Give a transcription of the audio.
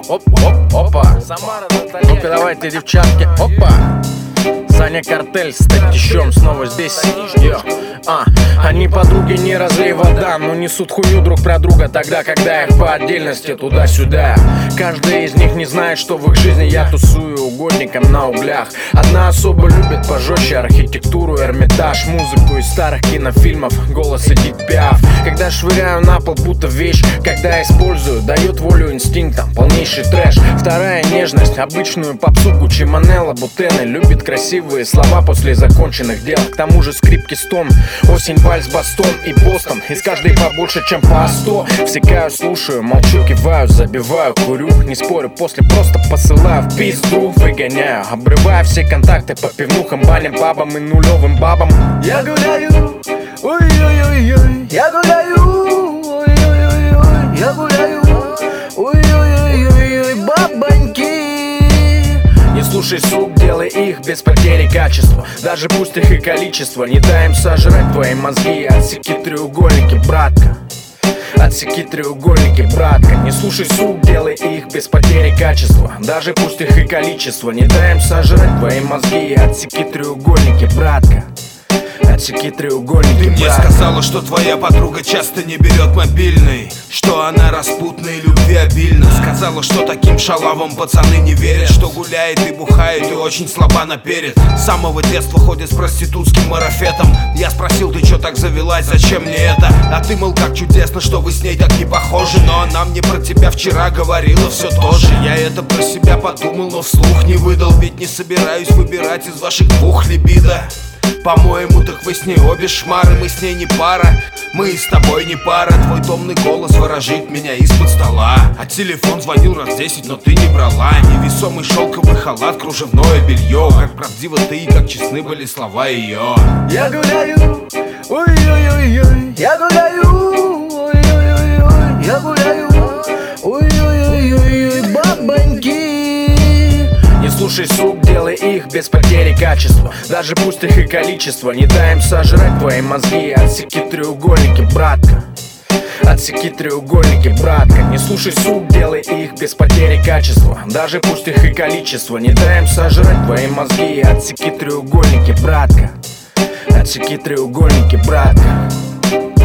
Опа. Ну-ка давайте, девчатки, опа. Саня Картель с Татищем снова здесь. Они подруги, не разлей вода, но несут хуйню друг про друга тогда, когда их по отдельности туда-сюда. Каждый из них не знает, что в их жизни я тусую угодником на углях. Одна особо любит пожестче архитектуру, Эрмитаж, музыку из старых кинофильмов, голос Эдит Пиаф. Когда швыряю на пол будто вещь, когда использую, дает волю инстинктам, полнейший трэш. Вторая нежность, обычную попсу Гуччи, Манелла, Бутены. Любит красивые слова после законченных дел. К тому же скрипки стон, осень, вальс, бастон и Бостон. Из каждой побольше, чем по 100. Всекаю, слушаю, молчу, киваю, забиваю, курю. Не спорю, после просто посылаю в пизду. Выгоняю, обрываю все контакты по пивнухам, баням, бабам и нулевым бабам. Я гуляю, ой-ой-ой-ой. Я гуляю, ой-ой-ой-ой. Я гуляю, ой-ой-ой-ой. Бабоньки. Не слушай, сук, делай их без потери качества. Даже пусть их и количество не дай им сожрать твои мозги. Отсеки треугольники, братка. Отсеки треугольники, братка. Не слушай, сук, делай их без потери качества. Даже пусть их и количество не дай им сожрать твои мозги. Отсеки треугольники, братка. Отсеки треугольники. Ты мне сказала, что твоя подруга часто не берет мобильный, что она распутна и любви обильна. Сказала, что таким шалавам пацаны не верят, что гуляет и бухает и очень слаба наперед. С самого детства ходит с проститутским марафетом. Я спросил, ты чё так завелась, зачем мне это? А ты, мол, как чудесно, что вы с ней так не похожи. Но она мне про тебя вчера говорила все то же. Я это про себя подумал, но вслух не выдал. Ведь не собираюсь выбирать из ваших двух либидо. По-моему, так вы с ней обе шмары. Мы с ней не пара, мы и с тобой не пара. Твой томный голос ворожит меня из-под стола. А телефон звонил раз 10, но ты не брала. Невесомый шелковый халат, кружевное белье. Как правдиво ты и как честны были слова ее. Я гуляю, ой-ой-ой-ой. Я гуляю, ой-ой-ой-ой. Я гуляю, ой-ой-ой-ой. Бабоньки. Не слушай, сук, делай их без потери качества. Даже пусть их и количество не дай им сожрать твои мозги. Отсеки треугольники, братка. Отсеки треугольники, братка. Не слушай, сук, делай их без потери качества. Даже пусть их и количество не дай им сожрать твои мозги. Отсеки треугольники, братка. Отсеки треугольники, братка.